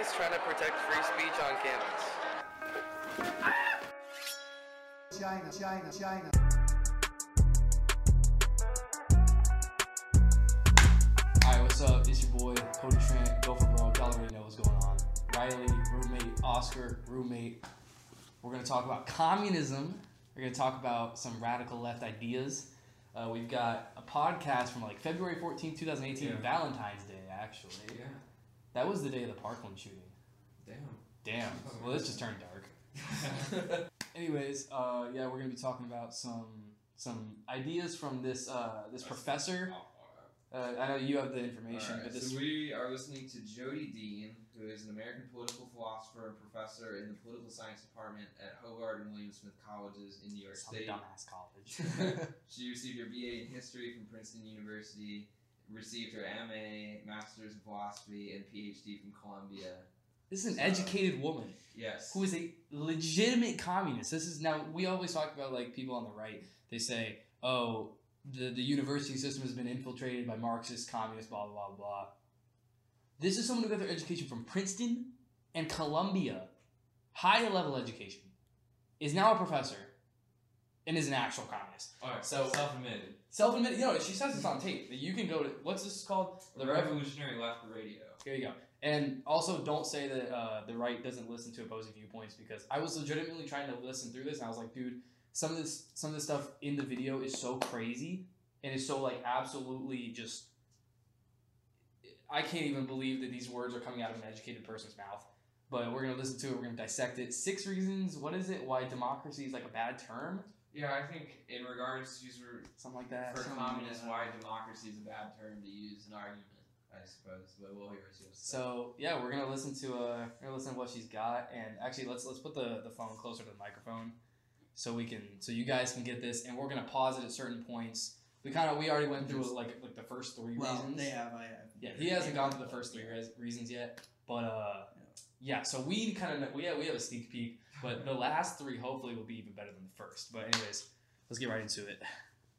guys trying to protect free speech on campus. China. Alright, what's up? It's your boy, Cody Trent, Go for Bro. Y'all already know what's going on. Riley, roommate, Oscar, roommate. We're going to talk about communism. We're going to talk about some radical left ideas. We've got a podcast from like February 14th, 2018, Valentine's Day, actually. Yeah. That was the day of the Parkland shooting. Damn. Well, this just turned dark. Anyways, we're going to be talking about some ideas from this professor. I know you have the information. Right, but so we are listening to Jody Dean, who is an American political philosopher and professor in the political science department at Hobart and William Smith Colleges in New York State. Dumbass college. She received her BA in history from Princeton University, received her MA, Master's in Philosophy, and PhD from Columbia. This is an educated woman. Yes. Who is a legitimate communist. Now, we always talk about like people on the right. They say, oh, the university system has been infiltrated by Marxist, communists, blah, blah, blah, blah. This is someone who got their education from Princeton and Columbia, high-level education, is now a professor, and is an actual communist. All right, so self-admitted. Self-admitted. You know, she says it's on tape. You can go to, what's this called? The Revolutionary Left Radio. Here you go. And also, don't say that the right doesn't listen to opposing viewpoints, because I was legitimately trying to listen through this, and I was like, dude, some of this stuff in the video is so crazy, and is so like absolutely just. I can't even believe that these words are coming out of an educated person's mouth. But we're gonna listen to it. We're gonna dissect it. 6 reasons. What is it? Why democracy is like a bad term? Yeah, I think in regards to something like that. For communists, why democracy is a bad term to use in argument, I suppose. But we'll hear what she has to say. So yeah, we're gonna listen to what she's got, and actually let's put the phone closer to the microphone, so you guys can get this, and we're gonna pause it at certain points. We already went through like the first 3 reasons. They have. I have. Yeah, he hasn't gone through the first 3 reasons yet, but yeah. So we kind of we have a sneak peek, but the last 3 hopefully will be even better than the first. But anyways, let's get right into it.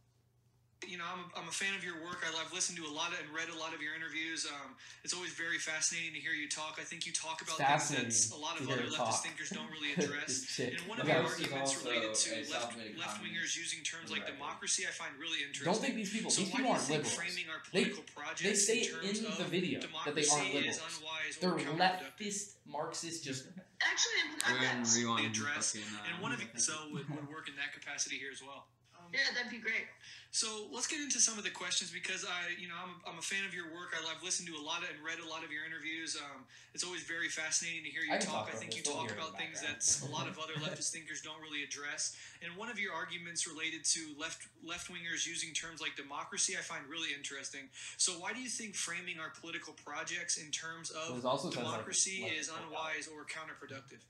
You know, I'm a fan of your work. I've listened to a lot and read a lot of your interviews. It's always very fascinating to hear you talk. I think you talk about things that a lot of other leftist thinkers don't really address. And one of your arguments related to left-wingers using terms like democracy, I find really interesting. Don't think these people aren't liberals. Framing our political projects they say in the video that they aren't liberals. They're leftist, Marxist, just... Actually, I've got the address, and one of you would work in that capacity here as well. Yeah, that'd be great. So let's get into some of the questions, because I'm a fan of your work. I've listened to a lot and read a lot of your interviews. It's always very fascinating to hear you talk. I think you talk about things that a lot of other leftist thinkers don't really address. And one of your arguments related to left-wingers using terms like democracy, I find really interesting. So why do you think framing our political projects in terms of democracy is unwise or counterproductive?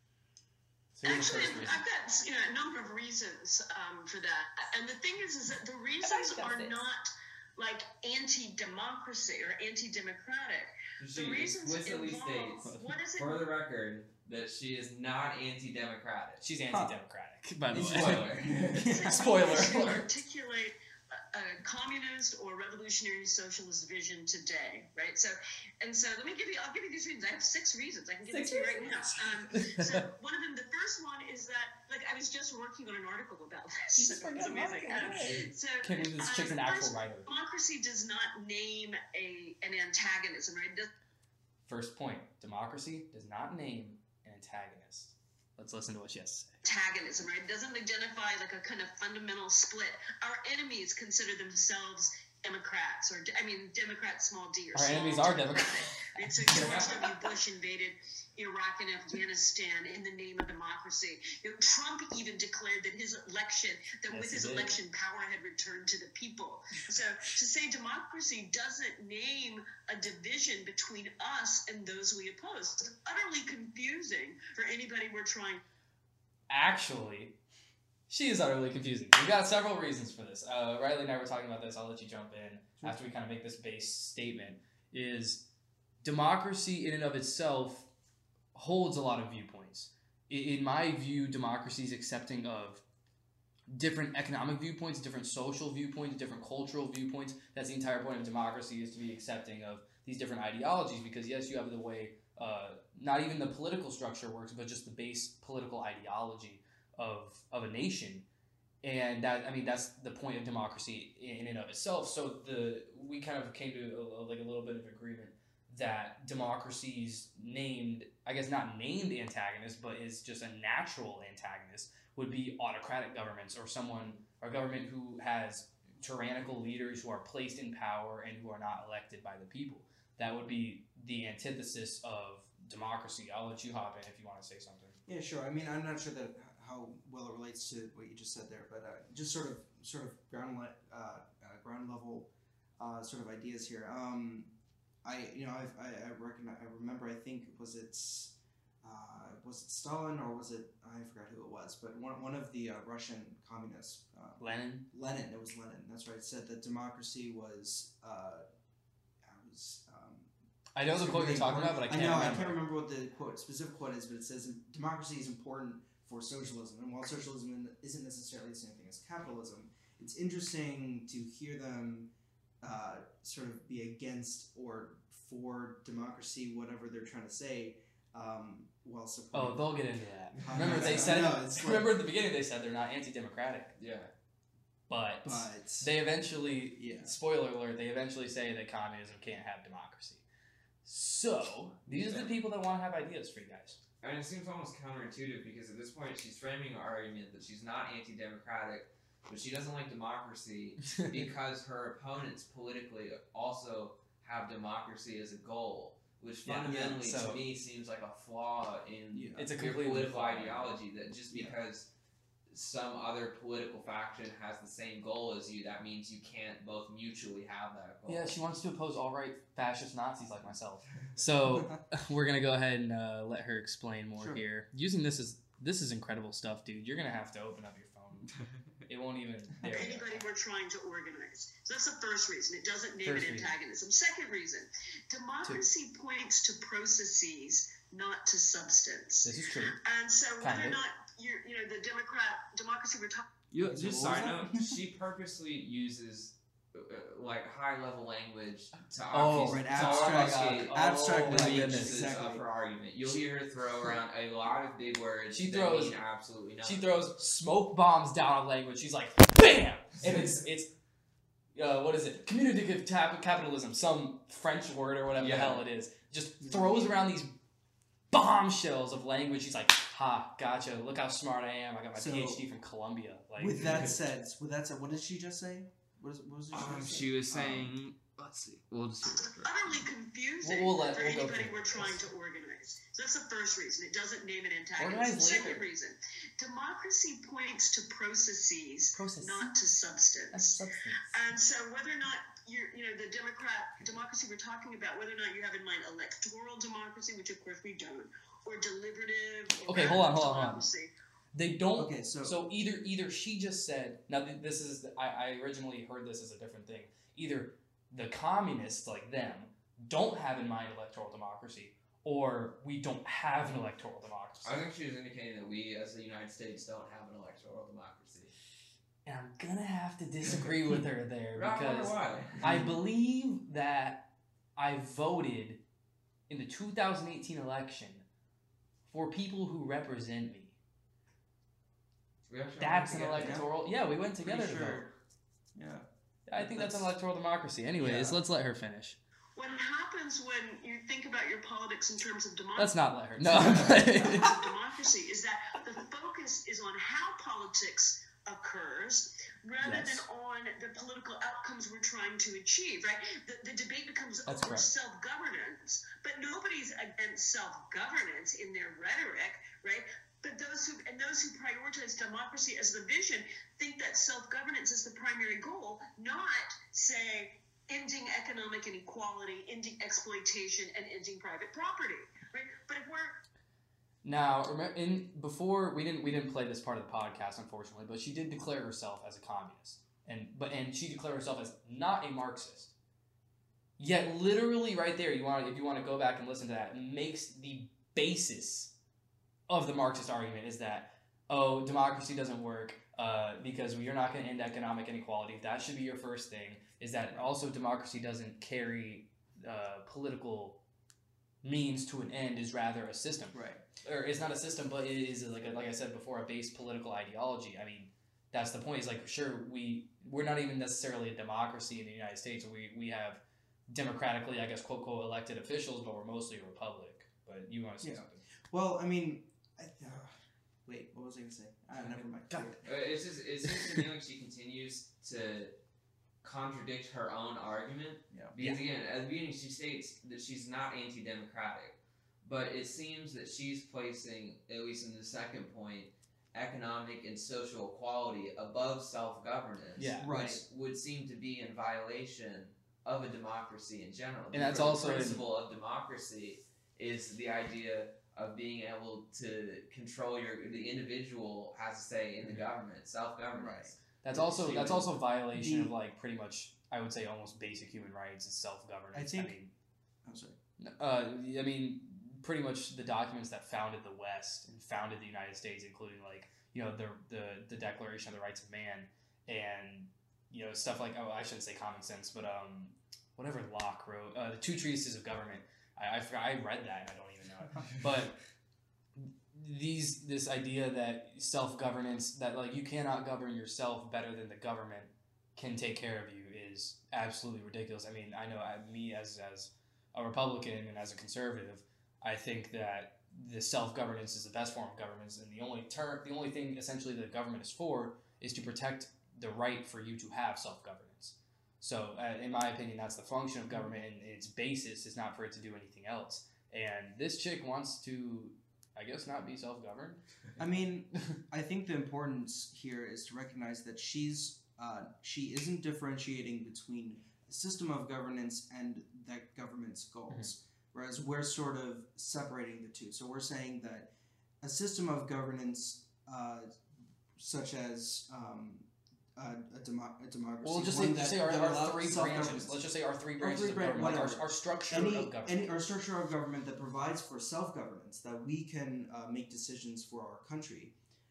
Actually, I've got a number of reasons for that, and the thing is that the reasons are not like anti-democracy or anti-democratic. The reasons involve what is it? For the record, that she is not anti-democratic. She's anti-democratic. By the way, spoiler. Articulate a communist or revolutionary socialist vision today, right? So I'll give you these reasons. I have 6 reasons. I can give it to you right now. So one of them, the first one is that, like, I was just working on an article about this. It's amazing. This chick's an actual writer. Democracy does not name an antagonism, right? First point, democracy does not name an antagonist. Let's listen to what she has to say. Antagonism, right? It doesn't identify like a kind of fundamental split. Our enemies consider themselves Democrats, Democrats, small d. Or our enemies are Democrats. Right? So George W. Bush invaded Iraq and Afghanistan in the name of democracy. Trump even declared that with his election, power had returned to the people. So to say democracy doesn't name a division between us and those we oppose, it's utterly confusing for anybody we're trying. Actually, she is utterly confusing. We've got several reasons for this. Riley and I were talking about this. I'll let you jump in after we kind of make this base statement. Is democracy in and of itself holds a lot of viewpoints. In my view, democracy is accepting of different economic viewpoints, different social viewpoints, different cultural viewpoints. That's the entire point of democracy, is to be accepting of these different ideologies, because yes, you have the way not even the political structure works, but just the base political ideology of a nation. And that's the point of democracy in and of itself. So we kind of came to a little bit of agreement that democracy's named, I guess not named antagonist, but is just a natural antagonist would be autocratic governments, or a government who has tyrannical leaders who are placed in power and who are not elected by the people. That would be the antithesis of democracy. I'll let you hop in if you want to say something. Yeah, sure. I mean, I'm not sure that how well it relates to what you just said there, but just sort of ground level sort of ideas here. I remember. I think was it Stalin or was it, I forgot who it was, but one of the Russian communists. Lenin. It was Lenin. That's right. Said that democracy was. I know the quote you're talking about, but I can't remember what the specific quote is, but it says democracy is important for socialism, and while socialism isn't necessarily the same thing as capitalism, it's interesting to hear them sort of be against or for democracy, whatever they're trying to say, while supporting. Oh, they'll get into that. Remember they said. Remember at the beginning they said they're not anti-democratic. Yeah. But they eventually, spoiler alert, they eventually say that communism can't have democracy. So, these are the people that want to have ideas for you guys. I mean, it seems almost counterintuitive because at this point she's framing an argument that she's not anti-democratic, but she doesn't like democracy because her opponents politically also have democracy as a goal, which fundamentally to me seems like a flaw in your political ideology, that just because some other political faction has the same goal as you, that means you can't both mutually have that goal. Yeah, she wants to oppose all-right fascist Nazis like myself. So we're going to go ahead and let her explain more here. Using this is incredible stuff, dude. You're going to have to open up your phone. It won't even... Anybody we're trying to organize. So that's the first reason. It doesn't name it antagonism. Second reason, democracy points to processes, not to substance. This is true. And so whether or not the democracy we're talking. Just side note, she purposely uses high-level language to abstract the weaknesses of her argument. You'll hear her throw around a lot of big words. She throws mean absolutely nothing. She throws smoke bombs down on language. She's like, BAM! And it's what is it? Communicative capitalism, some French word or whatever the hell it is. Just throws around these bombshells of language. She's like, ha, gotcha. Look how smart I am. I got my PhD from Columbia. With that said, what did she just say? What was it? She was saying, let's see. We'll just see. Utterly confusing for anybody we're trying to organize. So that's the first reason. It doesn't name an antagonism. Second reason, democracy points to processes, not to substance. And so whether or not the democracy we're talking about, whether or not you have in mind electoral democracy, which of course we don't, or deliberative. Or hold on. They don't. Okay, so either she just said. Now this is. I originally heard this as a different thing. Either the communists like them don't have in mind electoral democracy, or we don't have an electoral democracy. I think she was indicating that we, as the United States, don't have an electoral democracy. And I'm gonna have to disagree with her there because why? I believe that I voted in the 2018 election for people who represent me. That's an electoral. Yeah, we went together to vote. Yeah. I think that's an electoral democracy. Anyways, let's let her finish. What happens when you think about your politics in terms of democracy? Let's not let her. No. Democracy is that the focus is on how politics occurs rather than on the political outcomes we're trying to achieve, right? The debate becomes over self-governance, but nobody's against self-governance in their rhetoric, right? But those who prioritize democracy as the vision think that self-governance is the primary goal, not, say, ending economic inequality, ending exploitation, and ending private property, right? But if we're now, before we didn't play this part of the podcast, unfortunately, but she did declare herself as a communist, and she declared herself as not a Marxist. Yet, literally, right there, if you want to go back and listen to that, makes the basis of the Marxist argument is that democracy doesn't work because you're not going to end economic inequality. That should be your first thing. Is that also democracy doesn't carry political means to an end is rather a system. Right. Or it's not a system, but it is like I said before, a base political ideology. I mean, that's the point. Is like, sure, we're not even necessarily a democracy in the United States. We have democratically, I guess, quote quote, elected officials, but we're mostly a republic. But you want to say something? Well, I mean, wait, what was I going to say? Never mind. It's just to me like she continues to contradict her own argument. Yeah. Because again, at the beginning she states that she's not anti-democratic, but it seems that she's placing, at least in the second point, economic and social equality above self-governance, which would seem to be in violation of a democracy in general. And that's also the principle of democracy is the idea of being able to control the individual has a say in the government, self-governance. Right. That's also a violation of like pretty much, I would say, almost basic human rights is self-governance. I'm sorry. I mean, pretty much the documents that founded the West and founded the United States, including like, you know, the Declaration of the Rights of Man and, you know, stuff like, I shouldn't say common sense, but whatever Locke wrote, the Two Treatises of Government. I forgot, I read that and I don't even know it. But this idea that self-governance, that like you cannot govern yourself better than the government can take care of you is absolutely ridiculous. I mean, I know me as a Republican and as a conservative, I think that the self-governance is the best form of governance, and the only thing essentially that the government is for is to protect the right for you to have self-governance. So, in my opinion, that's the function of government, and its basis is not for it to do anything else. And this chick wants to, I guess, not be self-governed. I mean, I think the importance here is to recognize that she isn't differentiating between a system of governance and that government's goals, whereas we're sort of separating the two. So we're saying that a system of governance, such as a democracy. Well, just say our three branches. Let's just say our three branches of government, like our structure of government. Our structure of government that provides for self-governance, that we can make decisions for our country.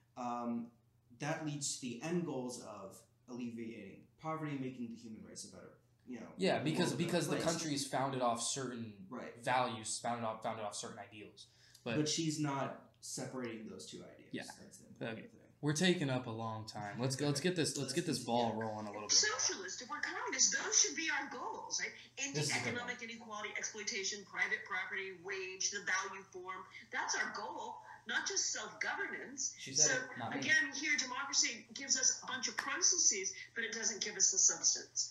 That leads to the end goals of alleviating poverty, making the human race a better, Yeah, because the country is founded off certain values, founded off certain ideals. But she's not separating those two ideas. Yeah. That's the important thing. We're taking up a long time. Let's get this ball rolling a little bit. Socialist, if we're communist, those should be our goals, right? Ending economic inequality, exploitation, private property, wage, the value form. That's our goal, not just self-governance. So again, here democracy gives us a bunch of processes, but it doesn't give us the substance.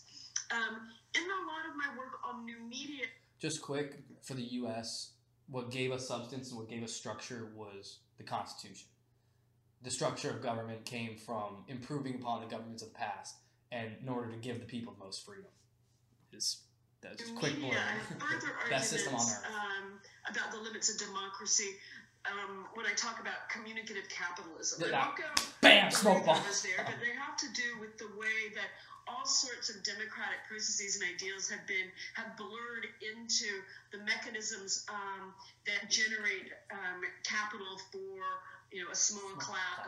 In a lot of my work on new media. Just quick, for the U.S., what gave us substance and what gave us structure was the Constitution. The structure of government came from improving upon the governments of the past, and in order to give the people the most freedom. That's just quick blurb. Best system on earth. About the limits of democracy. When I talk about communicative capitalism, bam, smoke bomb. There, but they have to do with the way that all sorts of democratic processes and ideals have blurred into the mechanisms that generate capital for a small class,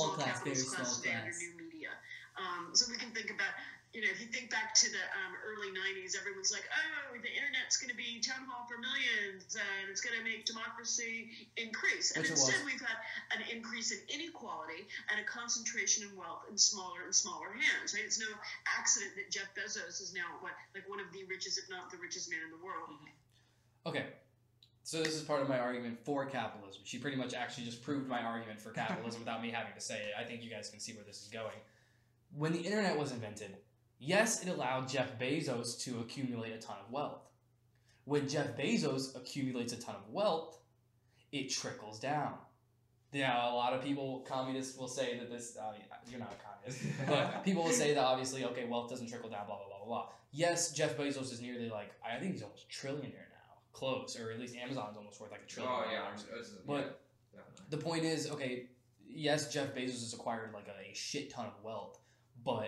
standard new media. So we can think about, if you think back to the early 90s, everyone's like, oh, the internet's going to be town hall for millions, and it's going to make democracy increase. And instead we've had an increase in inequality and a concentration in wealth in smaller and smaller hands, right? It's no accident that Jeff Bezos is now, one of the richest, if not the richest man in the world. Okay. So this is part of my argument for capitalism. She pretty much actually just proved my argument for capitalism without me having to say it. I think you guys can see where this is going. When the internet was invented, yes, it allowed Jeff Bezos to accumulate a ton of wealth. When Jeff Bezos accumulates a ton of wealth, it trickles down. Now, a lot of people, communists, will say that this... you're not a communist. But people will say that, obviously, okay, wealth doesn't trickle down, blah, blah, blah, blah, blah. Yes, Jeff Bezos is nearly I think he's almost trillionaire now. Close, or at least Amazon's almost worth $1 trillion. Oh, yeah. But the point is, okay, yes, Jeff Bezos has acquired a shit ton of wealth, but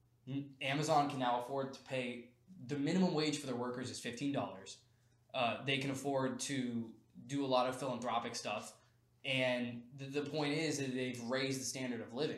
Amazon can now afford to pay the minimum wage for their workers is $15. They can afford to do a lot of philanthropic stuff, and the point is that they've raised the standard of living.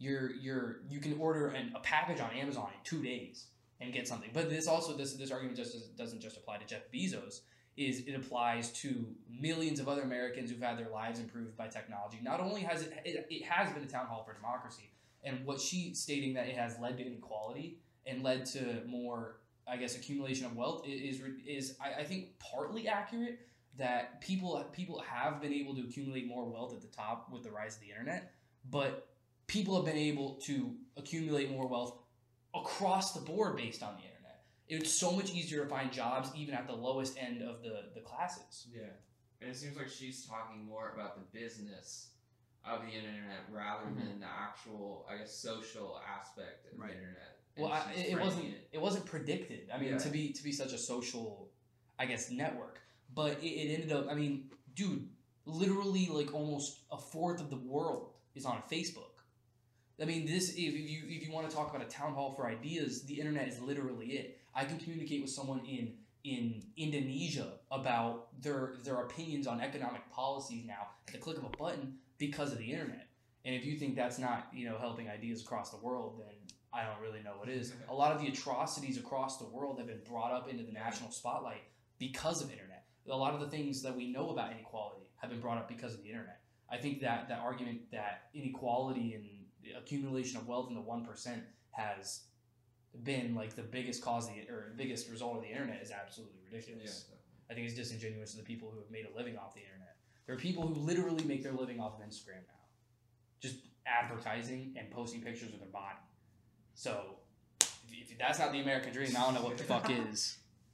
You can order a package on Amazon in 2 days and get something. But this argument doesn't just apply to Jeff Bezos. is it applies to millions of other Americans who've had their lives improved by technology. Not only has it has been a town hall for democracy, and what she's stating that it has led to inequality and led to more, I guess, accumulation of wealth is I think partly accurate. That people have been able to accumulate more wealth at the top with the rise of the internet, but people have been able to accumulate more wealth across the board based on the internet. It's so much easier to find jobs even at the lowest end of the classes. Yeah. And it seems like she's talking more about the business of the internet rather than the actual, I guess, social aspect of the internet. And well, it wasn't predicted. I mean, to be such a social, I guess, network. But it ended up, I mean, dude, literally like almost a fourth of the world is on Facebook. I mean, this if you want to talk about a town hall for ideas, the internet is literally it. I can communicate with someone in Indonesia about their opinions on economic policies now at the click of a button because of the internet. And if you think that's not, helping ideas across the world, then I don't really know what is. A lot of the atrocities across the world have been brought up into the national spotlight because of internet. A lot of the things that we know about inequality have been brought up because of the internet. I think that argument that inequality and accumulation of wealth in the 1% has been like the biggest biggest result of the internet is absolutely ridiculous. Yeah, I think it's disingenuous to the people who have made a living off the internet. There are people who literally make their living off of Instagram now, just advertising and posting pictures of their body. So if that's not the American dream, I don't know what the fuck is.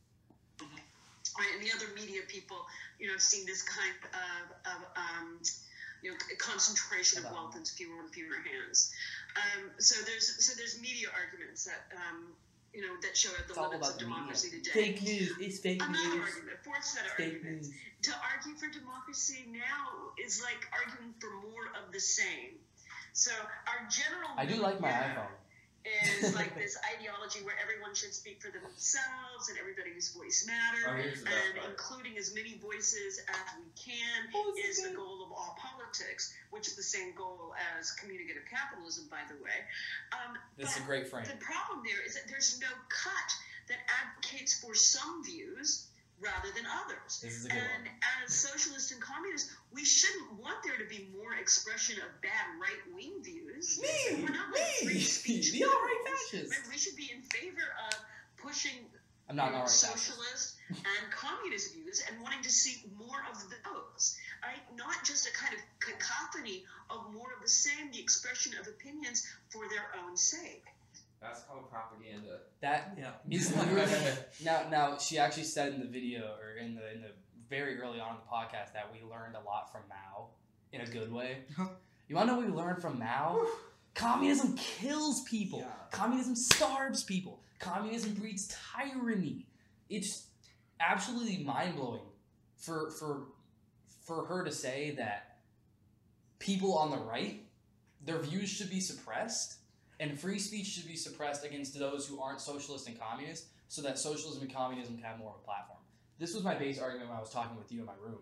Right, and the other media people, have seen this kind of concentration of wealth in fewer and fewer hands. So there's media arguments that that show the limits of democracy today. Fake news. It's fake news. Another argument, fourth set of arguments. To argue for democracy now is like arguing for more of the same. So our general I do like my iPhone. Is like this ideology where everyone should speak for themselves and everybody's voice matters, and including as many voices as we can is the goal of all politics, which is the same goal as communicative capitalism, by the way. That's a great frame. The problem there is that there's no cut that advocates for some views rather than others. This is a good one. As socialists and communists, we shouldn't want there to be more expression of bad right-wing views. We're not like free speech. The all-right fascists. Right? We should be in favor of pushing fascist. socialist and communist views and wanting to see more of those. Right? Not just a kind of cacophony of more of the same, the expression of opinions for their own sake. That's called propaganda. That is literally now. She actually said in the video or in the very early on in the podcast that we learned a lot from Mao in a good way. You want to know what we learned from Mao? Communism kills people. Yeah. Communism starves people. Communism breeds tyranny. It's absolutely mind blowing for her to say that people on the right, their views should be suppressed. And free speech should be suppressed against those who aren't socialist and communist so that socialism and communism can have more of a platform. This was my base argument when I was talking with you in my room.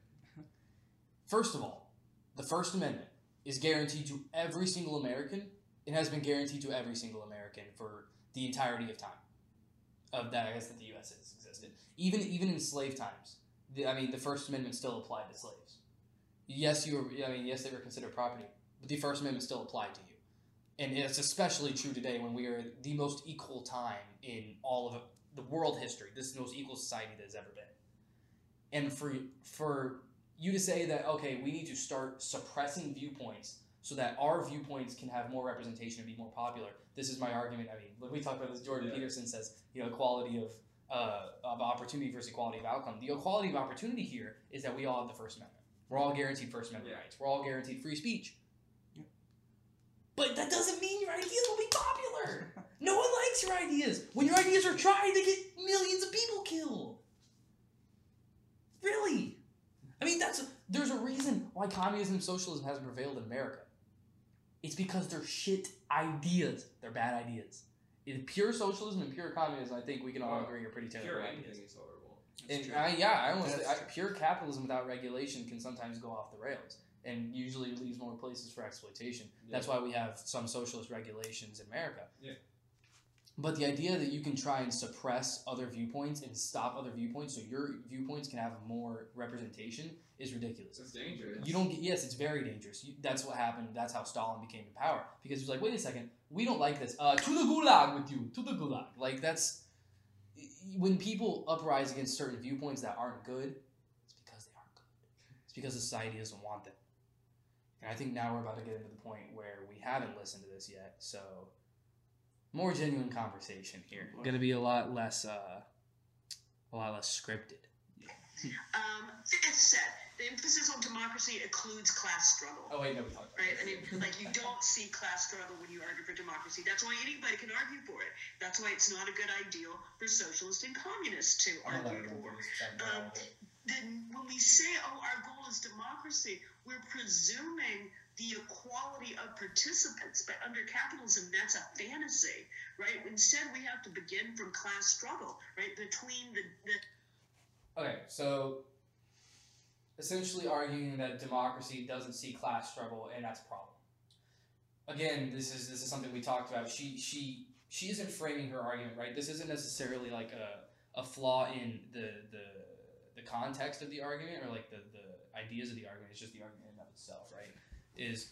First of all, the First Amendment is guaranteed to every single American. It has been guaranteed to every single American for the entirety of time. Of that, I guess, that the U.S. has existed. Even in slave times, the First Amendment still applied to slaves. Yes, they were considered property, but the First Amendment still applied to you. And it's especially true today when we are at the most equal time in all of the world history. This is the most equal society that has ever been. And for you to say that, okay, we need to start suppressing viewpoints so that our viewpoints can have more representation and be more popular, this is my argument. I mean, when we talk about this, Jordan Peterson says, equality of opportunity versus equality of outcome. The equality of opportunity here is that we all have the First Amendment. We're all guaranteed First Amendment rights. We're all guaranteed free speech. But that doesn't mean your ideas will be popular. No one likes your ideas. When your ideas are tried, they get millions of people killed. Really? I mean, there's a reason why communism and socialism hasn't prevailed in America. It's because they're shit ideas. They're bad ideas. In pure socialism and pure communism, I think we can all agree are pretty terrible ideas. Pure anything is horrible. And pure capitalism without regulation can sometimes go off the rails. And usually leaves more places for exploitation. Yeah. That's why we have some socialist regulations in America. Yeah. But the idea that you can try and suppress other viewpoints and stop other viewpoints so your viewpoints can have more representation is ridiculous. It's dangerous. You don't get, yes, it's very dangerous. That's what happened. That's how Stalin became in power. Because he was like, wait a second, we don't like this. To the gulag with you. To the gulag. Like, that's... When people uprise against certain viewpoints that aren't good, it's because they aren't good. It's because society doesn't want them. And I think now we're about to get into the point where we haven't listened to this yet, so... More genuine conversation here. Going to be a lot less scripted. Fifth set, the emphasis on democracy includes class struggle. Oh wait, no, we talked about right? I mean, like you don't see class struggle when you argue for democracy. That's why anybody can argue for it. That's why it's not a good ideal for socialists and communists to argue for. Then when we say, oh, our goal is democracy, we're presuming the equality of participants. But under capitalism, that's a fantasy, right? Instead, we have to begin from class struggle, right? Between the Okay, so essentially arguing that democracy doesn't see class struggle, and that's a problem. Again, this is something we talked about. She isn't framing her argument right. This isn't necessarily like a flaw in the context of the argument or like the ideas of the argument. It's just the argument in and of itself, right? Is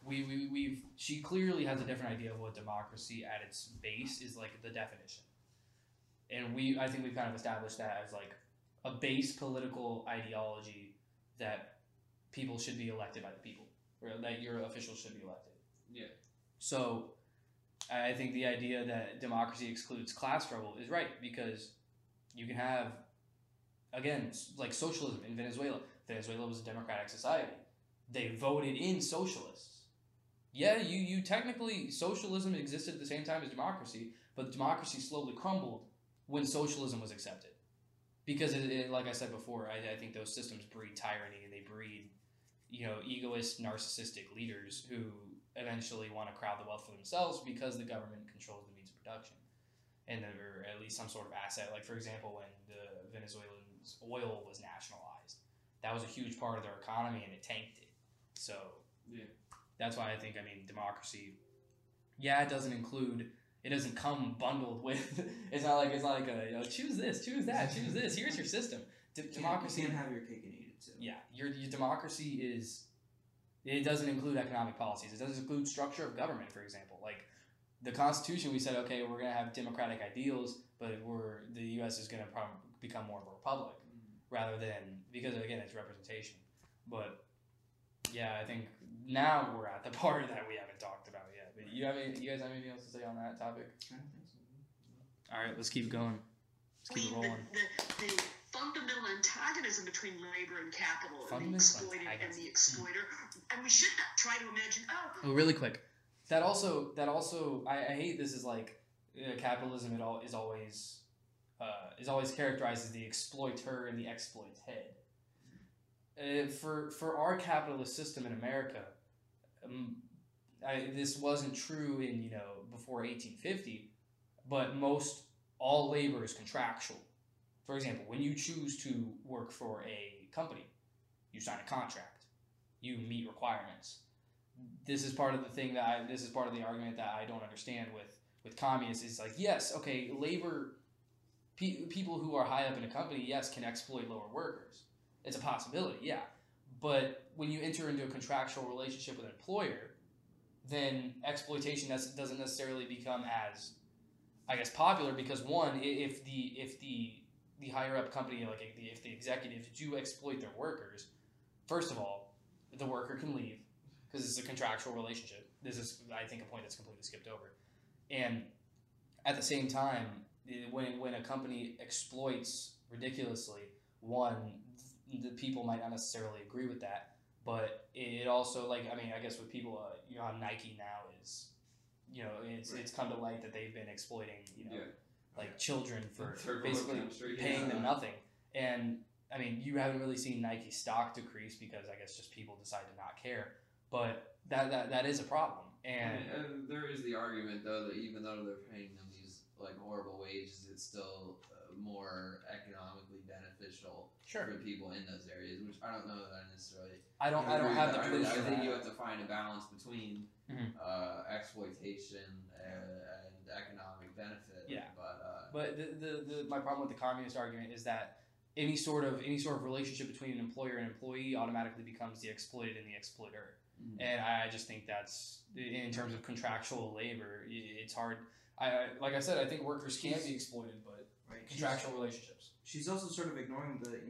she clearly has a different idea of what democracy at its base is, like the definition, and I think we've kind of established that as like a base political ideology that people should be elected by the people, or that your officials should be elected. Yeah. So I think the idea that democracy excludes class struggle is right, because you can have, again, like socialism in Venezuela. Venezuela was a democratic society. They voted in socialists. Yeah, you technically, socialism existed at the same time as democracy, but democracy slowly crumbled when socialism was accepted. Because, like I said before, I think those systems breed tyranny, and they breed, egoist, narcissistic leaders who eventually want to crowd the wealth for themselves because the government controls the means of production. And or at least some sort of asset. Like, for example, when the Venezuelans' oil was nationalized, that was a huge part of their economy, and it tanked it. So, yeah, that's why I think, democracy, yeah, it doesn't come bundled with, it's not like choose this, choose that, choose this, here's your system. Democracy, you can't have your cake and eat it too. Yeah, your democracy it doesn't include economic policies. It doesn't include structure of government, for example. Like, the Constitution, we said, okay, we're going to have democratic ideals, but the U.S. is going to become more of a republic, rather than, because, again, it's representation. But, yeah, I think now we're at the part that we haven't talked about yet. But you guys have anything else to say on that topic? I don't think so. All right, let's keep going. Let's keep it rolling. The fundamental antagonism between labor and capital, and the exploited and the exploiter, and we should not try to imagine. Oh, really quick. That also, I hate this is like capitalism. Is always characterized as the exploiter and the exploited. For our capitalist system in America, this wasn't true in before 1850, but all labor is contractual. For example, when you choose to work for a company, you sign a contract, you meet requirements. This is part of the thing this is part of the argument that I don't understand with communists. Is like, yes, okay, labor, people who are high up in a company, yes, can exploit lower workers. It's a possibility, yeah. But when you enter into a contractual relationship with an employer, then exploitation doesn't necessarily become as, I guess, popular, because one, if the higher up company, like if the executives do exploit their workers, first of all, the worker can leave because it's a contractual relationship. This is, I think, a point that's completely skipped over. And at the same time, when a company exploits ridiculously, one, the people might not necessarily agree with that, but it also, I guess with people, how Nike now is, it's come to light that they've been exploiting, children for basically paying them nothing. And, you haven't really seen Nike stock decrease because I guess just people decide to not care. But that is a problem. And there is the argument, though, that even though they're paying them these, horrible wages, it's still more economically beneficial for people in those areas, which I don't know that I necessarily... I don't have the proof. I think you have to find a balance between exploitation and economic benefit. Yeah. But the my problem with the communist argument is that any sort of relationship between an employer and employee automatically becomes the exploited and the exploiter. Mhm. And I just think that's, in terms of contractual labor, it's hard. Like I said, I think workers can be exploited, but Right. contractual relationships. She's also sort of ignoring the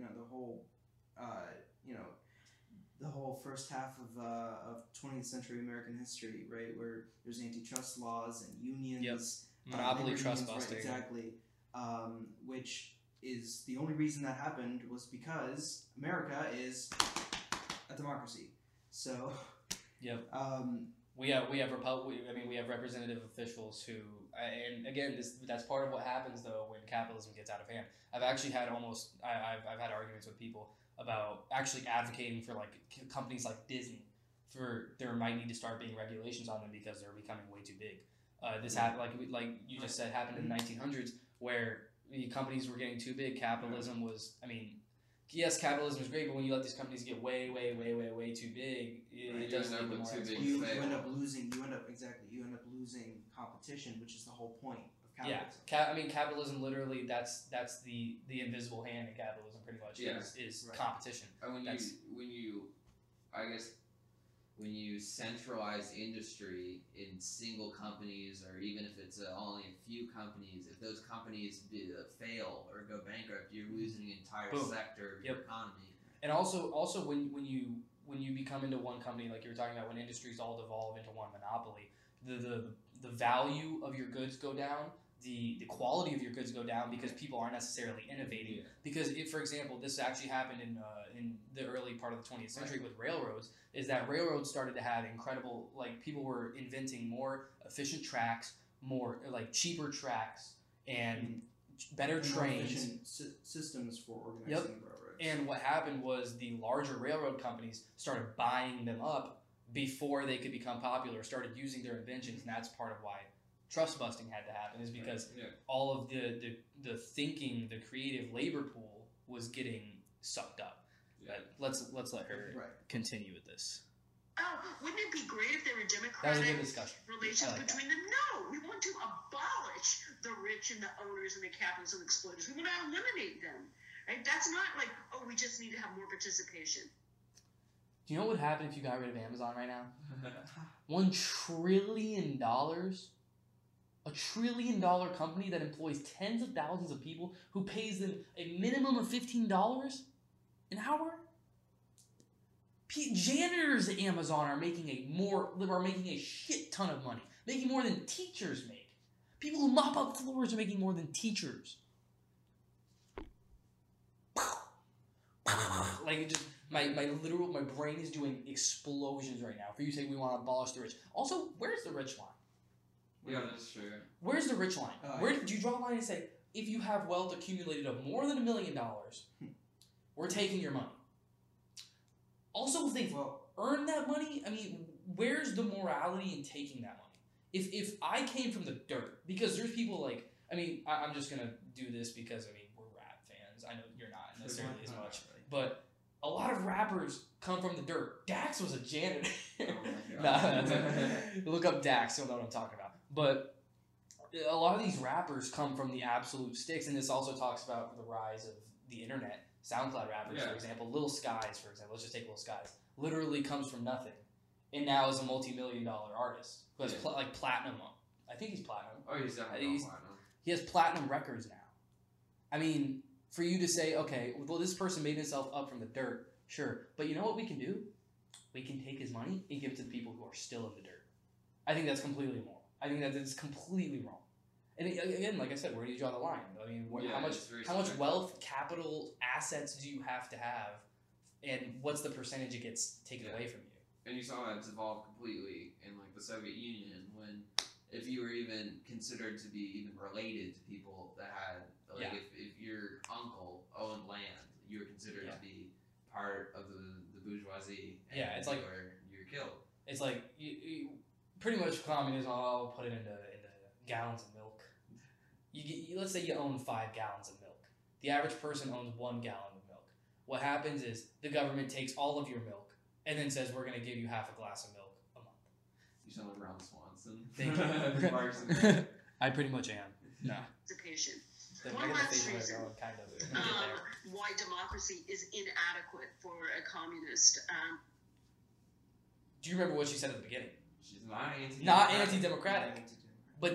whole first half of 20th century American history, right, where there's antitrust laws and unions, Monopoly labor trust unions, busting. right, exactly, which is the only reason that happened was because America is a democracy. So, Yep. We have representative officials who, and again, that's part of what happens though when capitalism gets out of hand. I've actually had I've had arguments with people about actually advocating for like companies like Disney, for there might need to start being regulations on them because they're becoming way too big. This happened like you just said, happened in the 1900s where the companies were getting too big. Capitalism was, yes, capitalism is great, but when you let these companies get way too big, it doesn't make them more expensive. You end up losing competition, which is the whole point of capitalism. Yeah, capitalism literally that's the invisible hand in capitalism pretty much is right. competition. And when you centralize industry in single companies, or even if it's only a few companies, if those companies fail or go bankrupt, you're losing an entire sector of your economy. And also when you become into one company, like you were talking about, when industries all devolve into one monopoly, the value of your goods go down, the quality of your goods go down because people aren't necessarily innovating. Yeah. Because if, for example, this actually happened in the early part of the 20th century with railroads, is that railroads started to have incredible, like, people were inventing more efficient tracks, more like cheaper tracks, and better trains. Efficient systems for organizing railroads. And what happened was the larger railroad companies started buying them up before they could become popular, started using their inventions, and that's part of why trust busting had to happen, is because all of the thinking, the creative labor pool was getting sucked up. Yeah. But let's let her continue with this. Oh, wouldn't it be great if there were That was a democratic good discussion. relations like between them? No, we want to abolish the rich and the owners and the capitalists and exploiters. We want to eliminate them. Right? That's not like, oh, we just need to have more participation. Do you know what would happen if you got rid of Amazon right now? $1 trillion. A $1 trillion company that employs tens of thousands of people, who pays them a minimum of $15 an hour. Janitors at Amazon are making a shit ton of money, making more than teachers make. People who mop up floors are making more than teachers. Like, it just my brain is doing explosions right now. For you saying we want to abolish the rich. Also, where's the rich line? Yeah, that's true. Where's the rich line? Where did you draw a line and say, if you have wealth accumulated of more than $1 million, we're taking your money? Also, if they've earned that money, where's the morality in taking that money? If I came from the dirt, because there's people like, I'm just gonna do this because we're rap fans. I know you're not necessarily as much, but a lot of rappers come from the dirt. Dax was a janitor. Look up Dax, you'll know what I'm talking about. But a lot of these rappers come from the absolute sticks, and this also talks about the rise of the internet. SoundCloud rappers, for example, Lil Skies, for example. Let's just take Lil Skies. Literally comes from nothing, and now is a multi-million-dollar artist who has platinum. I think he's platinum. Oh, he's definitely platinum. He has platinum records now. For you to say, okay, well, this person made himself up from the dirt, sure, but you know what we can do? We can take his money and give it to the people who are still in the dirt. I think that's completely immoral. I think that is completely wrong. And again, like I said, where do you draw the line? How much wealth, capital, assets do you have to have, and what's the percentage it gets taken away from you? And you saw that evolve completely in the Soviet Union, when if you were even considered to be even related to people that had if your uncle owned land, you were considered to be part of the bourgeoisie. And it's like you're killed. It's like you pretty much communism. I'll put it into gallons of milk. Let's say you own 5 gallons of milk. The average person owns 1 gallon of milk. What happens is the government takes all of your milk and then says, we're going to give you half a glass of milk a month. You sound like Ron Swanson. Thank you. I pretty much am. No. participation. The One last reason kind of. why democracy is inadequate for a communist. Do you remember what she said at the beginning? She's not anti-democratic. Not anti-democratic, but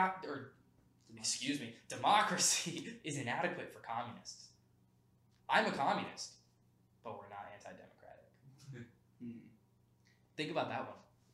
democracy is inadequate for communists. I'm a communist, but we're not anti-democratic. Think about that one.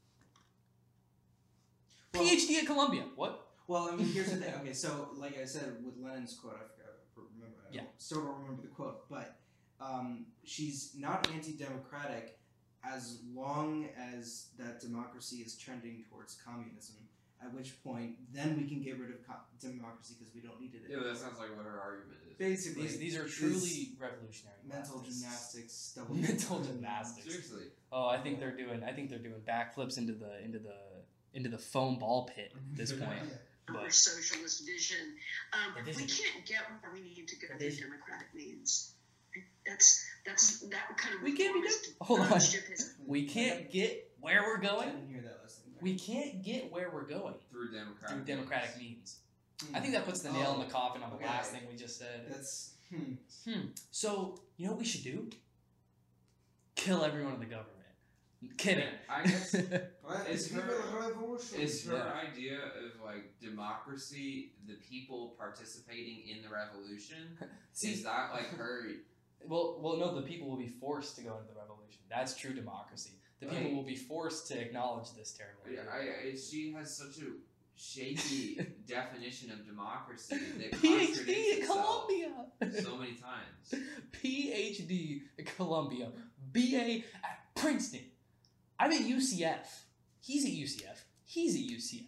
Well, PhD at Columbia. What? Well, I mean, here's the thing. Okay, so like I said with Lenin's quote, still don't remember the quote, but she's not anti-democratic as long as that democracy is trending towards communism. At which point, then we can get rid of democracy because we don't need it anymore. Yeah, that sounds like what her argument is. Basically, these are truly revolutionary. Mental leftists. gymnastics, Mental gymnastics. Seriously. Oh, I think they're doing backflips into the foam ball pit at this point. Our socialist vision. We can't get where we need to go through democratic means. That kind of. We can't be. Hold on. We can't get where we're going. I didn't hear that last thing. We can't get where we're going through democratic means. I think that puts the nail in the coffin on the last thing we just said. That's So you know what we should do? Kill everyone in the government. Kidding. I guess is her idea of like democracy, the people participating in the revolution? Is that like her? Well, no. The people will be forced to go into the revolution. That's true democracy. The people will be forced to acknowledge this terrible. She has such a shaky definition of democracy that PhD at Columbia so many times. PhD at Columbia, BA at Princeton. I'm at UCF. He's at UCF. He's at UCF.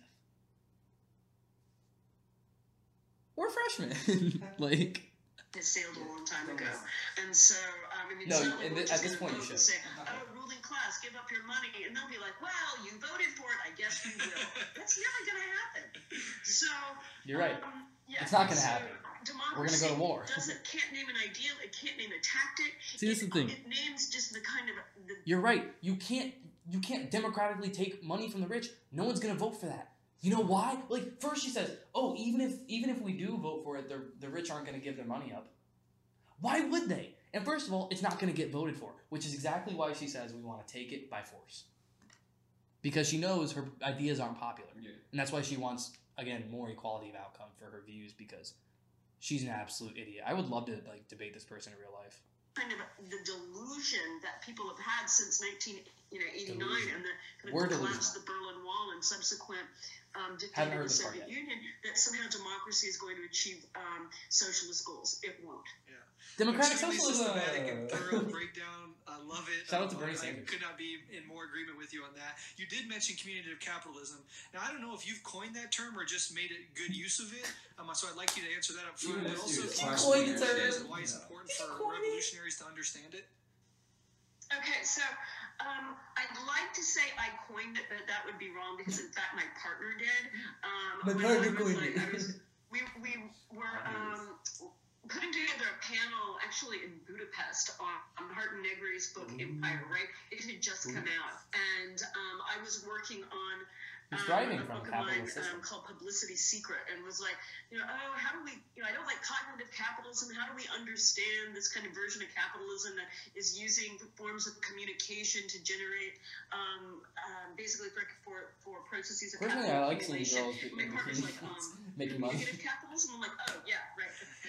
We're freshmen. Like. It sailed a long time ago, and so I mean, no. Like at this point, you should say, "Oh, ruling class, give up your money," and they'll be like, "Well, you voted for it. I guess we will." That's never going to happen. So you're right. Yeah, it's not going to happen. We're going to go to war. Can't name an ideal. It can't name a tactic. See, this is the thing. It names just the kind of. You're right. You can't democratically take money from the rich. No one's going to vote for that. You know why? Like, first she says, oh, even if we do vote for it, the rich aren't going to give their money up. Why would they? And first of all, it's not going to get voted for, which is exactly why she says we want to take it by force. Because she knows her ideas aren't popular. Yeah. And that's why she wants, again, more equality of outcome for her views, because she's an absolute idiot. I would love to debate this person in real life. Kind of the delusion that people have had since 1989 and the collapse of the Berlin Wall and subsequent defeat of the Soviet Union, that somehow democracy is going to achieve socialist goals. It won't. Yeah. Democratic socialism. Systematic and thorough breakdown. I love it. Shout out to Bernie Sanders. I could not be in more agreement with you on that. You did mention communitative capitalism. Now, I don't know if you've coined that term or just made a good use of it. So I'd like you to answer that up front. But also, coined the term. Why it's important for revolutionaries to understand it. Okay, so I'd like to say I coined it, but that would be wrong because, in fact, my partner did. My partner coined it. We were putting together a panel actually in Budapest on Martin Negri's book Empire, right? It had just come out. And I was working on a book of mine called Publicity Secret, and was like, how do we, I don't like cognitive capitalism. How do we understand this kind of version of capitalism that is using forms of communication to generate, basically for processes of capital accumulation? My partner's like, making money. Negative capitalism. I'm like, oh yeah, right.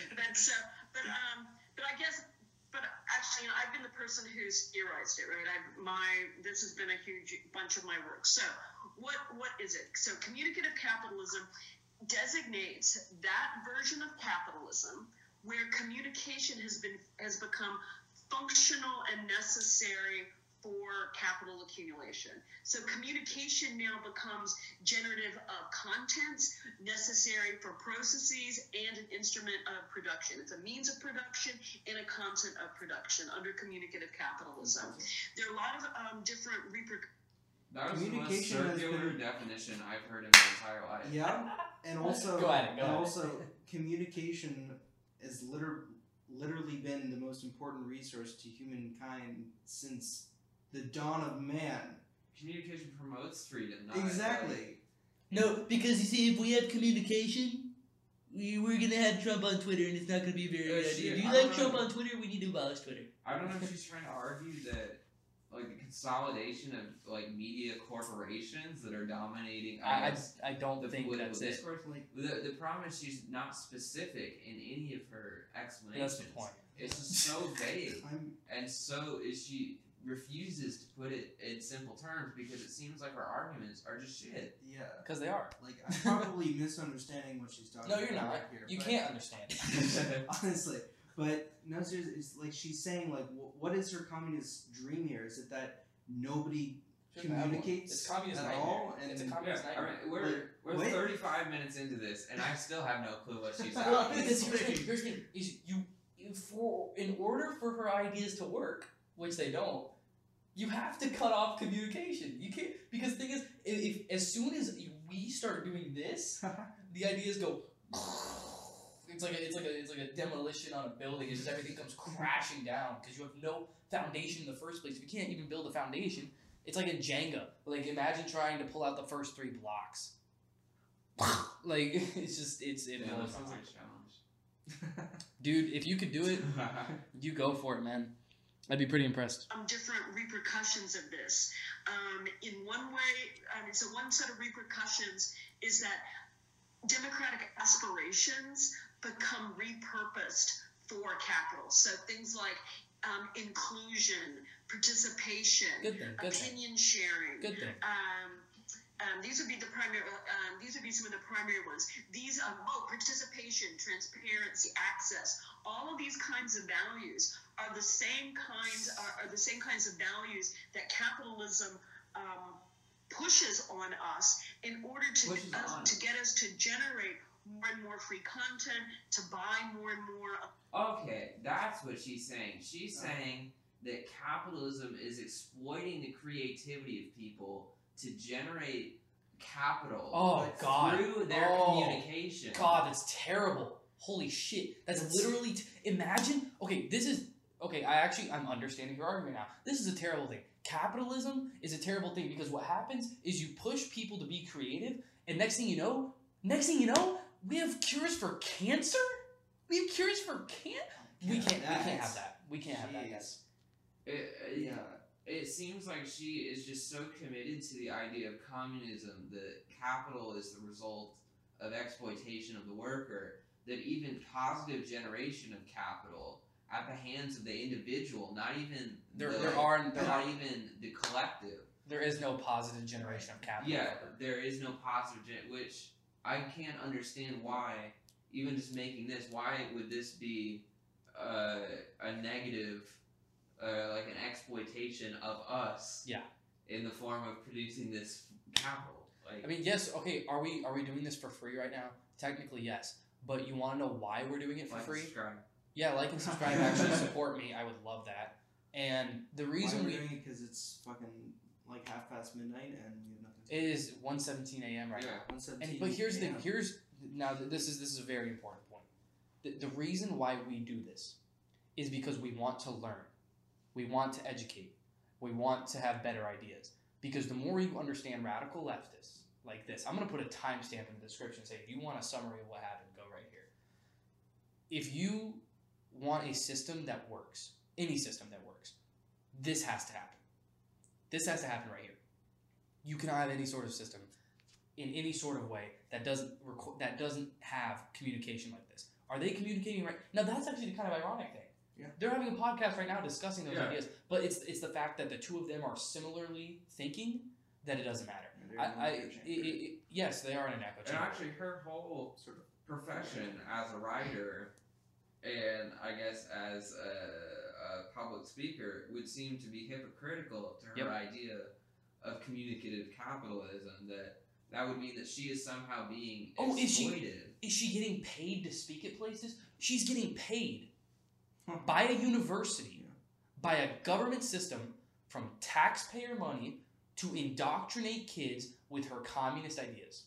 But I guess. But actually, I've been the person who's theorized it, right? This has been a huge bunch of my work. So, what is it? So, communicative capitalism designates that version of capitalism where communication has become functional and necessary for capital accumulation. So communication now becomes generative of contents necessary for processes and an instrument of production. It's a means of production and a content of production under communicative capitalism. There are a lot of different repercussions. That was the most circular definition I've heard in my entire life. Yeah, and also, go ahead. Communication has literally been the most important resource to humankind since the dawn of man. Communication promotes freedom. Exactly. No, because you see, if we had communication, we're gonna have Trump on Twitter and it's not gonna be a very good idea. Do you like Trump on Twitter? We need to abolish Twitter. I don't know if she's trying to argue that like the consolidation of like media corporations that are dominating. I don't the think political that's it. discourse. The problem is she's not specific in any of her explanations. That's the point. It's just so vague, and so is she refuses to put it in simple terms because it seems like her arguments are just shit. Yeah. Because they are. Like, I'm probably misunderstanding what she's talking No, about. you're not. Here, You but- can't understand. Honestly. But, no, seriously, it's like she's saying, like, what is her communist dream here? Is it that nobody communicates It's communist at nightmare. all? And It's a communist Yeah, nightmare. we're Wait. 35 minutes into this, and I still have no clue what she's Well, asking. because here's the thing, is in order for her ideas to work, which they don't, you have to cut off communication. You can't, because the thing is, if as soon as we start doing this, the ideas go. It's like a demolition on a building. It's just everything comes crashing down because you have no foundation in the first place. If you can't even build a foundation, it's like in Jenga. Like imagine trying to pull out the first 3 blocks. Like it's just it Yeah, blows that my sounds mind. like a challenge. Dude, if you could do it, you go for it, man. I'd be pretty impressed. Different repercussions of this. In one way, so one set of repercussions is that democratic aspirations become repurposed for capital. So things like inclusion, participation, Good thing. opinion sharing. Good thing. These would be the primary. These would be some of the primary ones. These participation, transparency, access. All of these kinds of values are the same kinds of values that capitalism pushes on us in order to get us to generate more and more free content, to buy more and more. Okay, that's what she's saying. She's saying that capitalism is exploiting the creativity of people to generate capital through their communication. God, that's terrible. Holy shit. That's literally... imagine... I'm understanding your argument now. This is a terrible thing. Capitalism is a terrible thing because what happens is you push people to be creative, and next thing you know, we have cures for cancer? We have cures for cancer? We can't have that. We can't have that, guys. It seems like she is just so committed to the idea of communism that capital is the result of exploitation of the worker, that even positive generation of capital at the hands of the individual, not even even the collective. There is no positive generation of capital. Yeah, there is no positive which I can't understand why, even just making this, why would this be a negative, like an exploitation of us? Yeah. In the form of producing this capital. Like, I mean, yes, okay, are we doing this for free right now? Technically, yes. But you want to know why we're doing it for free? Subscribe. Yeah, like and subscribe. Actually, support me. I would love that. And the reason we're doing it because it's fucking like midnight and we have nothing to do. It is 1:17 a.m. right now. 1:17 But here's the a.m. thing. This is a very important point. The reason why we do this is because we want to learn. We want to educate. We want to have better ideas. Because the more you understand radical leftists like this, I'm going to put a timestamp in the description and say, if you want a summary of what happened, go right here. If you want a system that works, any system that works, this has to happen. This has to happen right here. You cannot have any sort of system in any sort of way that doesn't have communication like this. Are they communicating right now? That's actually the kind of ironic thing. Yeah. They're having a podcast right now discussing those ideas, but it's the fact that the two of them are similarly thinking that it doesn't matter. Yes, they are in an echo chamber. And actually, her whole sort of profession as a writer and I guess as a public speaker would seem to be hypocritical to her idea of communicative capitalism. That would mean that she is somehow being exploited. Is she getting paid to speak at places? She's getting paid by a university, by a government system, from taxpayer money to indoctrinate kids with her communist ideas.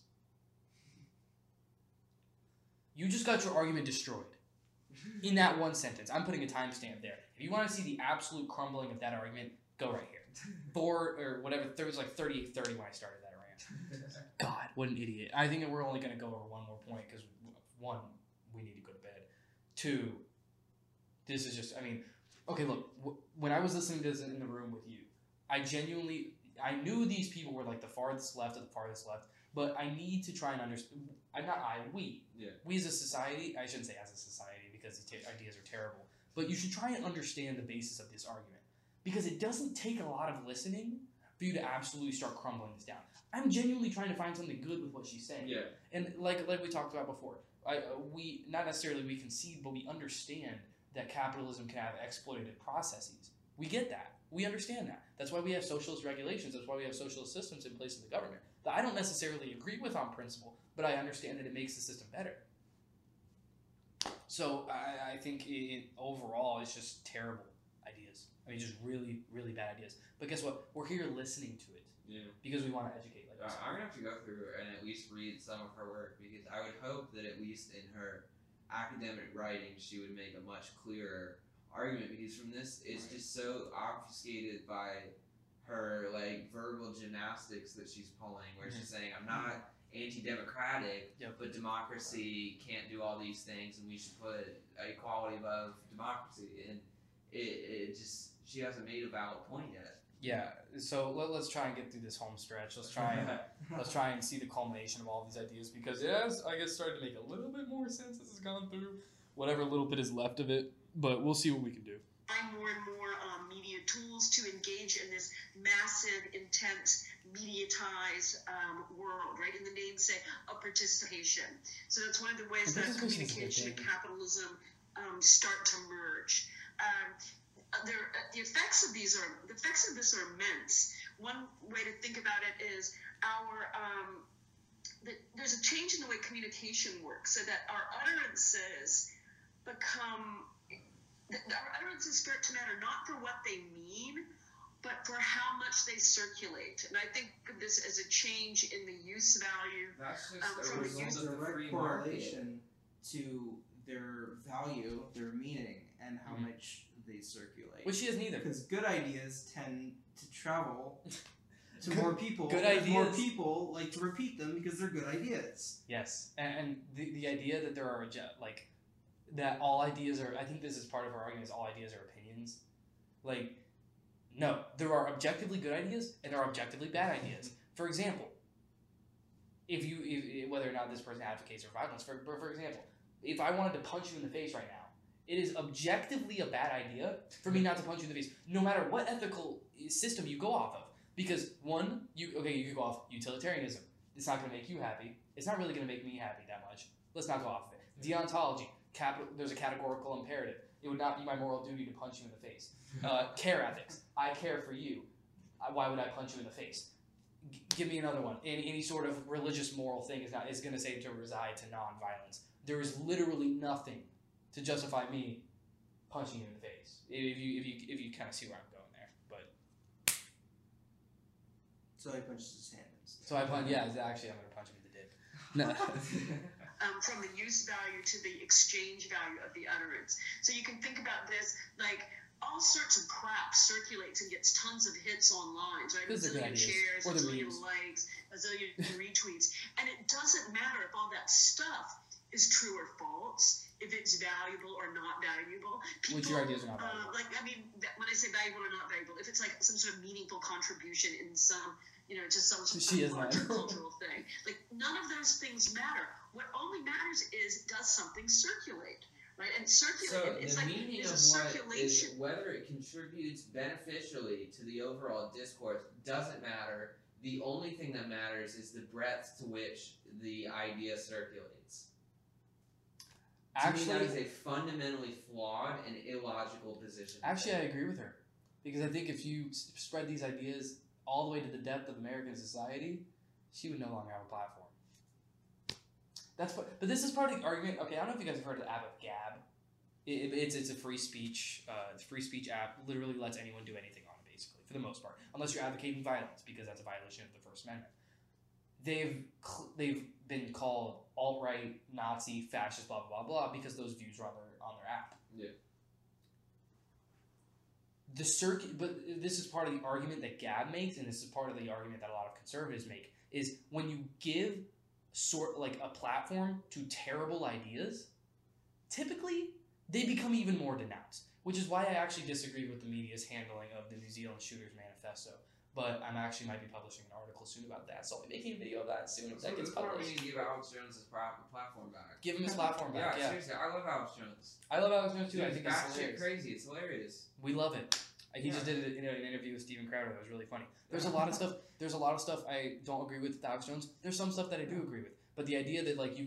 You just got your argument destroyed. In that one sentence. I'm putting a timestamp there. If you want to see the absolute crumbling of that argument, go right here. Or whatever, there was like 38:30 when I started that rant. God, what an idiot. I think that we're only going to go over one more point because, one, we need to go to bed. 2, this is just, I mean, okay, look, when I was listening to this in the room with you, I knew these people were like the farthest left of the farthest left, but I need to try and understand, we as a society, I shouldn't say as a society because the ideas are terrible, but you should try and understand the basis of this argument, because it doesn't take a lot of listening for you to absolutely start crumbling this down. I'm genuinely trying to find something good with what she's saying. Yeah. And like we talked about before, we not necessarily we concede, but we understand that capitalism can have exploitative processes. We get that. We understand that. That's why we have socialist regulations. That's why we have socialist systems in place in the government that I don't necessarily agree with on principle, but I understand that it makes the system better. So I think overall it's just terrible ideas. I mean, just really, really bad ideas. But guess what? We're here listening to it. Yeah. Because we want to educate. I'm going to have to go through and at least read some of her work, because I would hope that at least in her academic writing she would make a much clearer argument, because from this it's just so obfuscated by her like verbal gymnastics that she's pulling, where she's saying I'm not anti-democratic, but democracy can't do all these things and we should put equality above democracy, and it just, she hasn't made a valid point yet. Yeah, so let's try and get through this home stretch. Let's try and see the culmination of all these ideas, because it has, I guess, started to make a little bit more sense as it's gone through whatever little bit is left of it. But we'll see what we can do. Find more and more media tools to engage in this massive, intense, mediatized world, right? In the namesake of participation. So that's one of the ways that communication and capitalism start to merge. The effects of this are immense. One way to think about it is there's a change in the way communication works, so that our utterances start to matter not for what they mean, but for how much they circulate. And I think of this as a change in the use value. That's just from the use of the free correlation to their value, their meaning, and how much they circulate. Which she has neither. Because good ideas tend to travel to more people. Good ideas. More people like to repeat them because they're good ideas. Yes, and the idea that there are that all ideas are, I think this is part of our argument, is all ideas are opinions. Like, no, there are objectively good ideas and there are objectively bad ideas. For example, if whether or not this person advocates for violence, for example, if I wanted to punch you in the face right now, it is objectively a bad idea for me not to punch you in the face, no matter what ethical system you go off of. Because one, you could go off utilitarianism. It's not going to make you happy. It's not really going to make me happy that much. Let's not go off of it. Deontology. There's a categorical imperative. It would not be my moral duty to punch you in the face. Care ethics. I care for you. Why would I punch you in the face? Give me another one. Any sort of religious moral thing is going to say to reside to non-violence. There is literally nothing to justify me punching you in the face. If you kind of see where I'm going there, but so he punches his hand. So I punch. Yeah, actually, I'm going to punch him in the dick. No. From the use value to the exchange value of the utterance. So you can think about this like all sorts of crap circulates and gets tons of hits online, right? A zillion shares, a zillion likes, a zillion retweets. And it doesn't matter if all that stuff is true or false, if it's valuable or not valuable. Which your ideas are not valuable. When I say valuable or not valuable, if it's like some sort of meaningful contribution in some, to some sort of larger cultural thing. Like, none of those things matter. What only matters is, does something circulate? Right? And circulate, it's the like meaning it's of a circulation. What is whether it contributes beneficially to the overall discourse doesn't matter. The only thing that matters is the breadth to which the idea circulates. Actually, to me, that is a fundamentally flawed and illogical position. Actually, I agree with her. Because I think if you spread these ideas all the way to the depth of American society, she would no longer have a platform. But this is part of the argument. Okay, I don't know if you guys have heard of the app of Gab. It's a free speech app. Literally lets anyone do anything on it, basically, for the most part, unless you're advocating violence, because that's a violation of the First Amendment. They've been called alt-right, Nazi, fascist, blah blah blah blah, because those views are on their app. Yeah. But this is part of the argument that Gab makes, and this is part of the argument that a lot of conservatives make, is when you give a platform to terrible ideas, typically they become even more denounced, which is why I actually disagree with the media's handling of the New Zealand Shooters Manifesto. But I'm actually might be publishing an article soon about that, so I'll be making a video of that soon if that gets published. We need to give Alex Jones his platform back. Give him his platform back. Yeah, seriously, I love Alex Jones. I love Alex Jones too. Dude, I think it's hilarious. Crazy. It's hilarious. We love it. He just did an interview with Steven Crowder that was really funny. There's a lot of stuff. There's a lot of stuff I don't agree with Alex Jones. There's some stuff that I do agree with. But the idea that like you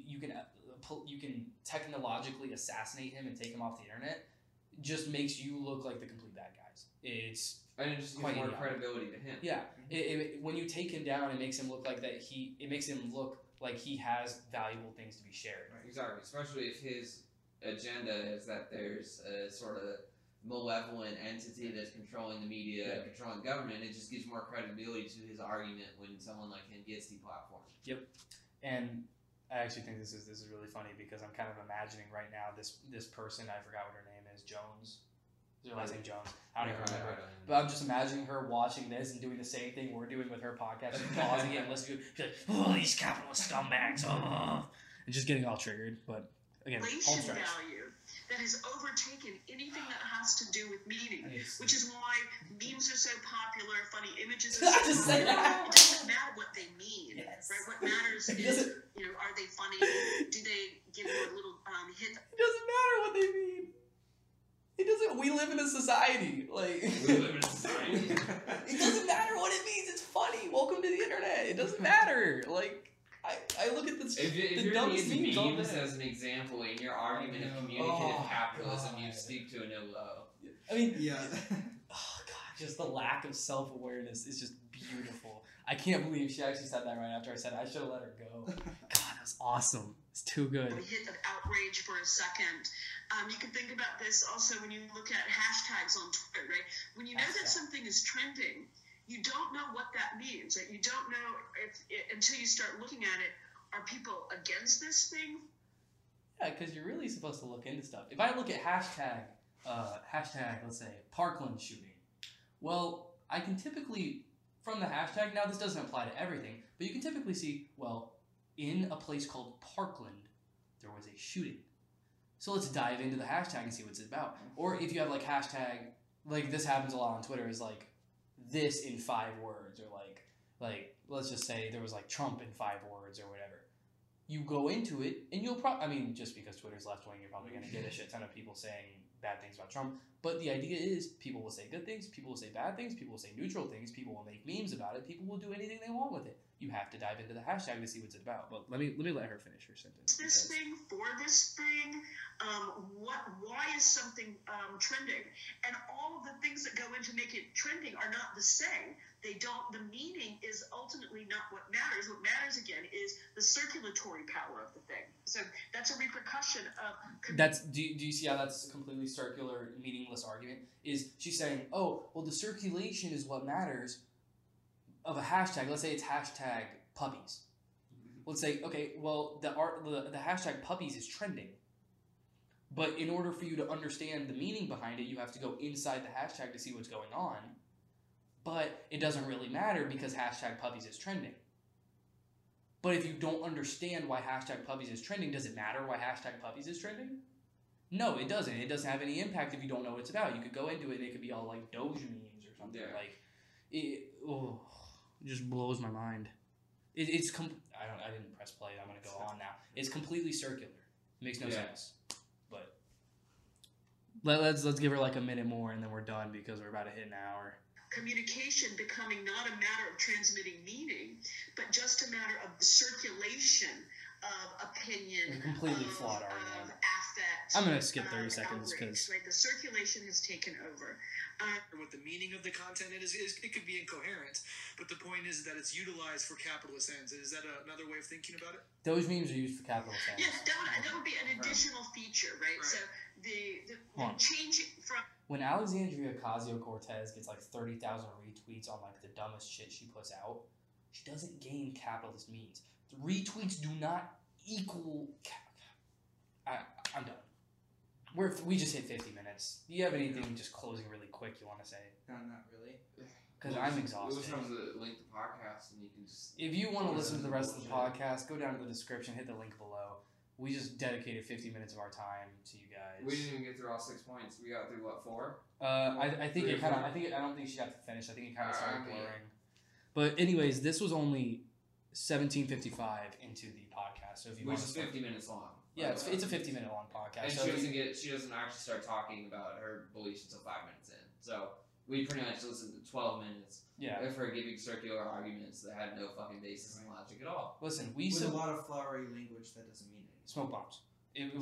can technologically assassinate him and take him off the internet just makes you look like the complete bad guys. And it just gives more credibility to him. Yeah, when you take him down, it makes him look like that. It makes him look like he has valuable things to be shared. Right, exactly, especially if his agenda is that there's a sort of malevolent entity that's controlling the media, controlling government. It just gives more credibility to his argument when someone like him gets deplatformed. Yep, and I actually think this is really funny because I'm kind of imagining right now this person, I forgot what her name is, Jones. Is her last name Jones? I don't even remember. But I'm just imagining her watching this and doing the same thing we're doing with her podcast. She's pausing it and listening to it. She's like, oh, these capitalist scumbags. Oh. And just getting all triggered. But again, home stretch. Value that has overtaken anything that has to do with meaning, which is why memes are so popular, funny images are so popular. It doesn't matter what they mean, right? What matters is, are they funny? Do they give you a little hit? It doesn't matter what they mean. It doesn't. We live in a society. Like we live in a society. It doesn't matter what it means. It's funny. Welcome to the internet. It doesn't matter. Like I look at the if dumbest memes as an example in your argument of communicative capitalism, you speak to a no low. I mean, oh god, just the lack of self-awareness is just beautiful. I can't believe she actually said that right after I said it. I should have let her go. God, that was awesome. It's too good. A hit of outrage for a second. You can think about this also when you look at hashtags on Twitter, right? When you know that something is trending, you don't know what that means. Right? You don't know until you start looking at it. Are people against this thing? Yeah, because you're really supposed to look into stuff. If I look at hashtag, let's say, Parkland shooting, well, I can typically, from the hashtag, now this doesn't apply to everything, but you can typically see, well, in a place called Parkland, there was a shooting. So let's dive into the hashtag and see what it's about. Or if you have like hashtag, like this happens a lot on Twitter, is like this in 5 words, or like let's just say there was like Trump in 5 words or whatever. You go into it and you'll probably, just because Twitter's left wing, you're probably going to get a shit ton of people saying bad things about Trump. But the idea is people will say good things, people will say bad things, people will say neutral things, people will make memes about it, people will do anything they want with it. You have to dive into the hashtag to see what's it about. But let me let her finish her sentence. This thing, for this thing, why is something trending? And all of the things that go into make it trending are not the same. The meaning is ultimately not what matters. What matters, again, is the circulatory power of the thing. So that's a repercussion of... Do you see how that's a completely circular, meaningless argument? Is she's saying, oh, well, the circulation is what matters of a hashtag. Let's say it's hashtag puppies. Let's say, okay, well, the hashtag puppies is trending. But in order for you to understand the meaning behind it, you have to go inside the hashtag to see what's going on. But it doesn't really matter because hashtag puppies is trending. But if you don't understand why hashtag puppies is trending, does it matter why hashtag puppies is trending? No, it doesn't. It doesn't have any impact if you don't know what it's about. You could go into it and it could be all like Doge memes or something. Yeah. Like, it just blows my mind. I didn't press play. I'm going to go on now. It's completely circular. It makes no sense. But let's give her like a minute more and then we're done because we're about to hit an hour. Communication becoming not a matter of transmitting meaning, but just a matter of circulation of opinion, completely of flawed argument. Affect. I'm going to skip 30 seconds because... Right, the circulation has taken over. What the meaning of the content is it could be incoherent, but the point is that it's utilized for capitalist ends. Is that another way of thinking about it? Those memes are used for capitalist ends. Yes, that would be an additional feature, right? So the change from... When Alexandria Ocasio-Cortez gets like 30,000 retweets on like the dumbest shit she puts out, she doesn't gain capitalist means. The retweets do not equal... I'm done. We just hit 50 minutes. Do you have anything just closing really quick you want to say? No, not really. Because I'm exhausted. We'll just have to link the podcast and you can just... If you want to listen to the rest of the podcast, go down to the description, hit the link below. we just dedicated 50 minutes of our time to you guys. We didn't even get through all 6 points. We got through what, 4? I think Three it or kind of. four? I don't think she got to finish. I think it kind of started Okay. blurring. But anyways, this was only 17:55 into the podcast. So if you Which want is to, 50 minutes long. yeah, it's a 50-minute long podcast. And so she doesn't actually start talking about her beliefs until 5 minutes in. So we pretty much listened to 12 minutes yeah. of her giving circular arguments that had no fucking basis in logic at all. Listen, we With a lot of flowery language that doesn't mean anything. smoke bombs. If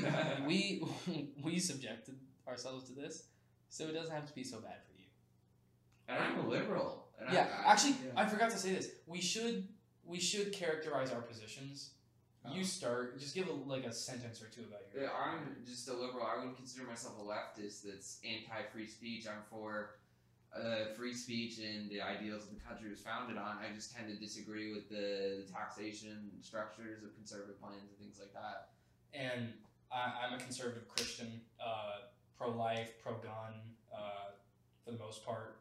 we subjected ourselves to this, so it doesn't have to be so bad for you. And I'm a liberal. And Yeah, actually, Yeah. I forgot to say this. We should characterize our positions. You start. Just give a sentence or two about your. Yeah, I'm just a liberal. I wouldn't consider myself a leftist that's anti-free speech. I'm for free speech and the ideals the country was founded on. I just tend to disagree with the taxation structures of conservative plans and things like that. And I'm a conservative Christian, pro-life, pro-gun, for the most part.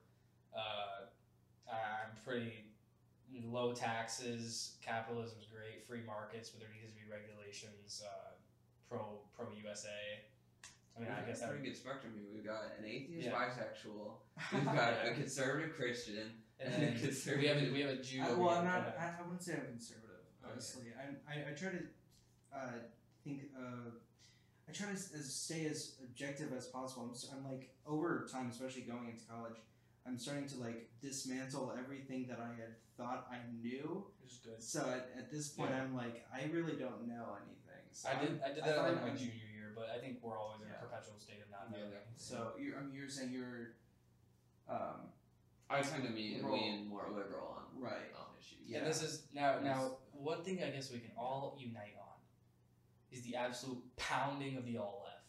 I'm pretty low taxes, capitalism's great, free markets, but there needs to be regulations, pro-USA. I mean, I guess that's that a pretty good spectrum here. We've got an atheist Yeah. bisexual, we've got a conservative Christian, and a then conservative... we have a Jew. Well, I'm over not. here. I wouldn't say I'm conservative. Honestly, I try to think. I try to stay as objective as possible. I'm like over time, especially going into college, I'm starting to like dismantle everything that I had thought I knew. Which is good. So at this point, I'm like, I really don't know anything. So I did that thought in my I'm- junior year, but I think we're always in a Yeah. perpetual state of not Yeah, knowing. definitely. So you're saying you're, I tend to Liberal. lean more liberal on Right. issues. Yeah. And this is now one thing I guess we can all unite on is the absolute pounding of the all left.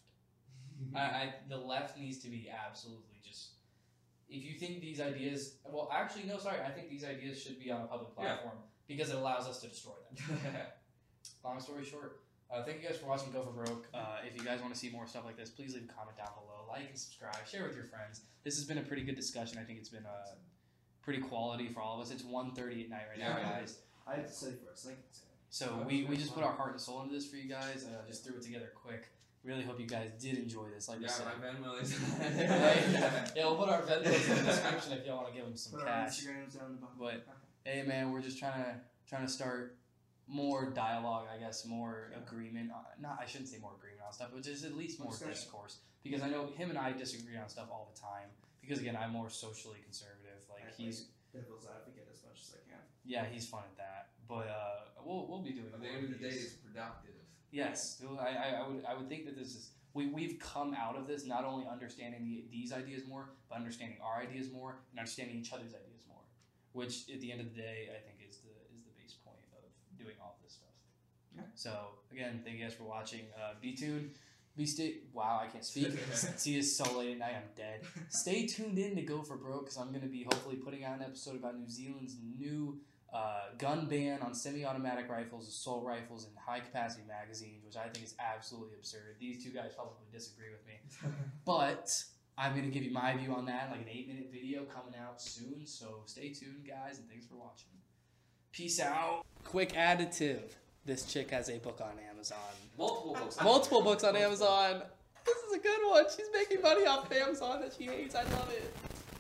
The left needs to be absolutely just. If you think these ideas, well, actually, no, sorry. I think these ideas should be on a public platform because it allows us to destroy them. Long story short, thank you guys for watching Go for Broke. If you guys want to see more stuff like this, please leave a comment down below, like and subscribe, share with your friends. This has been a pretty good discussion. I think it's been pretty quality for all of us. It's 1:30 at night right now, Yeah. guys. I have to study for a second exam. So we just put our heart and soul into this for you guys. Just threw it together quick. Really hope you guys did enjoy this. Like we Yeah, said. my Venmo is... Yeah, we'll put our Venmos in the description if y'all want to give them some Put our cash. Instagrams down the bottom. But hey, man, we're just trying to start more dialogue, I guess, more agreement. I shouldn't say more agreement on stuff, but just at least more Discussion. discourse. Because I know him and I disagree on stuff all the time. Because again, I'm more socially conservative. Like I he's devil's advocate as much as I can. he's fun at that. But we'll be doing. At the more end of the day, these. it's productive. Yes, I would think that this is we've come out of this not only understanding these ideas more, but understanding our ideas more and understanding each other's ideas more, which at the end of the day I think is the base point of doing all of this stuff. Yeah. So again, thank you guys for watching. Be tuned. Wow, I can't speak. See you so late at night. I'm dead. Stay tuned in to Go for Broke because I'm going to be hopefully putting out an episode about New Zealand's new gun ban on semi-automatic rifles, assault rifles, and high-capacity magazines, which I think is absolutely absurd. These two guys probably disagree with me. But I'm going to give you my view on that, like an 8-minute video coming out soon. So stay tuned, guys, and thanks for watching. Peace out. Quick additive. This chick has a book on Amazon. Multiple books. Multiple books on Amazon. This is a good one. She's making money off of Amazon that she hates. I love it.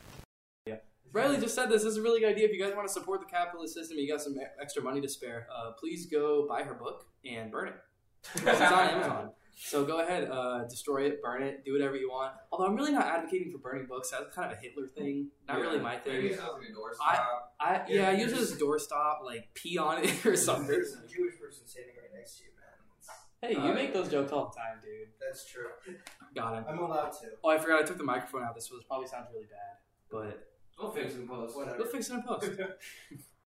Riley just said this is a really good idea. If you guys want to support the capitalist system, you got some extra money to spare, please go buy her book and burn it. It's on Amazon. So go ahead, destroy it, burn it, do whatever you want. Although I'm really not advocating for burning books. That's kind of a Hitler thing. Not really my thing. Maybe it sounds like a doorstop. I use it as a doorstop, like pee on it or something. There's a Jewish person standing right next to you, man. Hey, you make those jokes all the time, dude. That's true. Got him. I'm allowed to. Oh, I forgot I took the microphone out. This probably sounds really bad, but We'll fix it in post. Whatever. we'll fix it in post.